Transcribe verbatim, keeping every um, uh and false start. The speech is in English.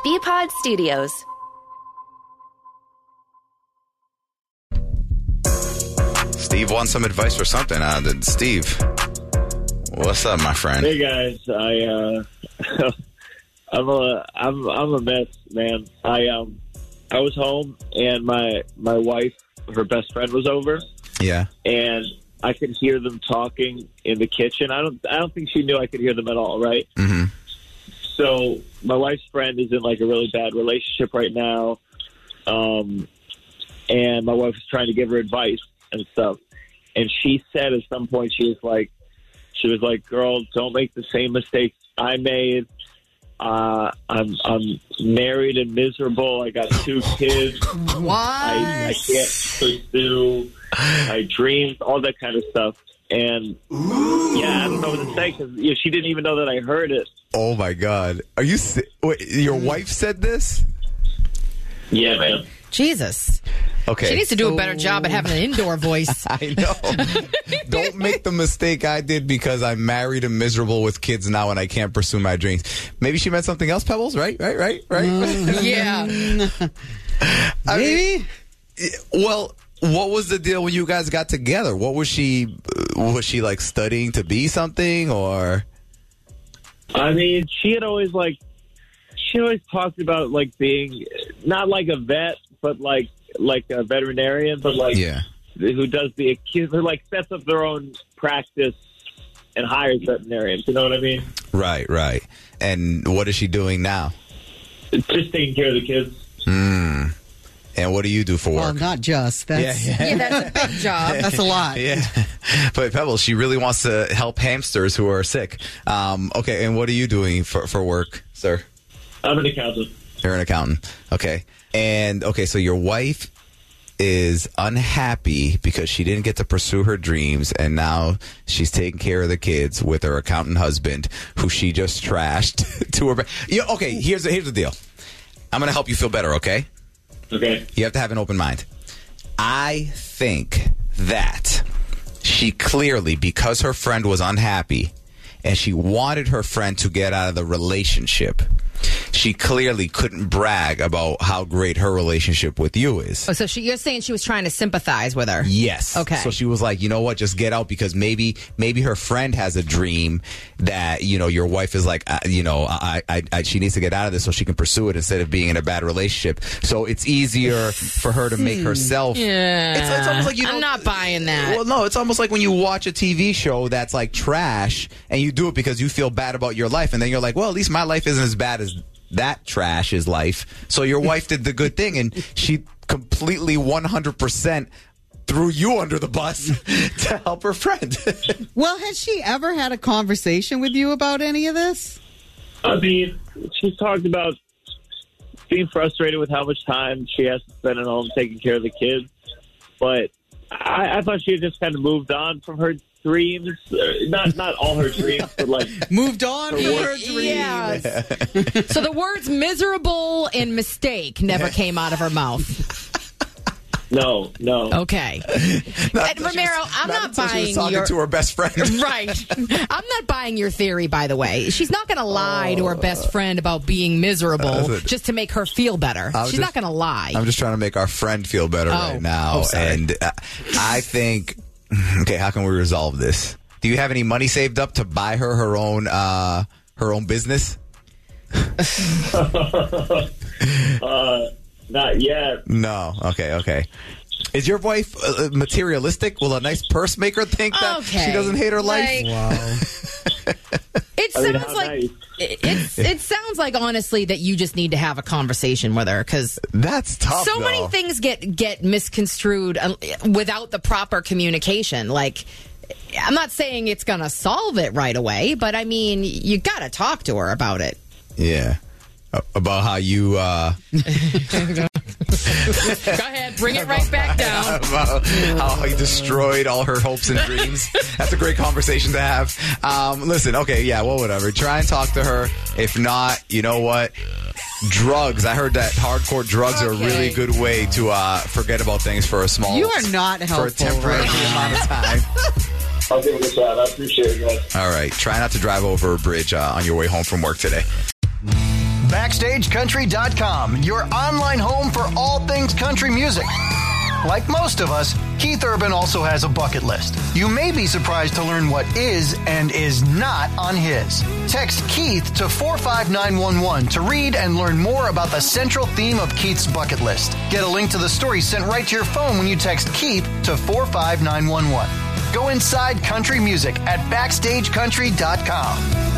B-Pod Studios. Steve wants some advice for something. Uh, Steve, what's up, my friend? Hey guys, I uh, I'm a I'm I'm a mess, man. I um I was home and my my wife, her best friend, was over. Yeah, and I could hear them talking in the kitchen. I don't I don't think she knew I could hear them at all, right? Mm-hmm. So my wife's friend is in like a really bad relationship right now, um, and my wife was trying to give her advice and stuff. And she said at some point, she was like, she was like, girl, don't make the same mistakes I made. Uh, I'm, I'm married and miserable. I got two kids. What? I, I can't pursue my dreams, all that kind of stuff. And yeah, I don't know what to say because you know, she didn't even know that I heard it. Oh my God. Are you, wait, your wife said this? Yeah, man. Jesus. Okay. She needs to do a better job at having an indoor voice. I know. Don't make the mistake I did because I'm married and miserable with kids now and I can't pursue my dreams. Maybe she meant something else, Pebbles, right? Right, right, right? Mm, yeah. I Maybe? mean, well, what was the deal when you guys got together? What was she, was she like studying to be something or? I mean, she had always like, she always talked about like being not like a vet, but like like a veterinarian, but like yeah. who does the who like sets up their own practice and hires veterinarians. You know what I mean? Right, right. And what is she doing now? Just taking care of the kids. Hmm. And what do you do for work? Well, not just. That's, Yeah, yeah. Yeah, that's a big job. that's a lot. Yeah. But Pebbles, she really wants to help hamsters who are sick. Um, okay, and what are you doing for, for work, sir? I'm an accountant. You're an accountant. Okay. And, okay, so your wife is unhappy because she didn't get to pursue her dreams, and now she's taking care of the kids with her accountant husband, who she just trashed to her. Yeah, okay, here's, here's the deal. I'm going to help you feel better, okay? Okay. You have to have an open mind. I think that she clearly, because her friend was unhappy and she wanted her friend to get out of the relationship, she clearly couldn't brag about how great her relationship with you is. Oh, so she, you're saying she was trying to sympathize with her? Yes. Okay. So she was like, you know what, just get out because maybe maybe her friend has a dream that, you know, your wife is like, uh, you know, I, I, I, she needs to get out of this so she can pursue it instead of being in a bad relationship. So it's easier for her to make herself. Yeah. It's, it's almost like, you know. I'm not buying that. Well, no, it's almost like when you watch a T V show that's like trash and you do it because you feel bad about your life. And then you're like, well, at least my life isn't as bad as that trash is life. So your wife did the good thing and she completely one hundred percent threw you under the bus to help her friend. Well, has she ever had a conversation with you about any of this? I mean, she's talked about being frustrated with how much time she has to spend at home taking care of the kids. But I, I thought she had just kind of moved on from her dreams. Uh, not not all her dreams, but like moved on her from work. her dreams. Yes. So the words miserable and mistake never came out of her mouth. No, no. Okay. Not And Romero, was, I'm not, until she buying was talking your to her best friend. Right. I'm not buying your theory, by the way. She's not going to lie to her best friend about being miserable Uh, just to make her feel better. I'm She's just- not going to lie. I'm just trying to make our friend feel better Oh. right now. Oh, sorry. And uh, I think, okay, how can we resolve this? Do you have any money saved up to buy her her own uh, her own business? uh, not yet. No. Okay. Okay. Is your wife uh, materialistic? Will a nice purse make her think that Okay. she doesn't hate her life? Like- Wow. It I mean, sounds how like nice. it, it's, it sounds like honestly that you just need to have a conversation with her because That's tough. so many though. things get get misconstrued uh, without the proper communication. Like, I'm not saying it's going to solve it right away, but I mean, you got to talk to her about it. Yeah. Uh, about how you. Uh, Go ahead, bring it right back down. about how he destroyed all her hopes and dreams. That's a great conversation to have. Um, listen, okay, yeah, well, whatever. Try and talk to her. If not, you know what? Drugs. I heard that hardcore drugs are a Okay. really good way to uh, forget about things for a small. You are not for a helpful temporary right now. amount of time. I'll give it a shot. I appreciate it, guys. All right. Try not to drive over a bridge uh, on your way home from work today. Backstage Country dot com, your online home for all things country music. Like most of us, Keith Urban also has a bucket list. You may be surprised to learn what is and is not on his. Text Keith to four five nine one one to read and learn more about the central theme of Keith's bucket list. Get a link to the story sent right to your phone when you text Keith to four five nine one one. Go inside country music at Backstage Country dot com.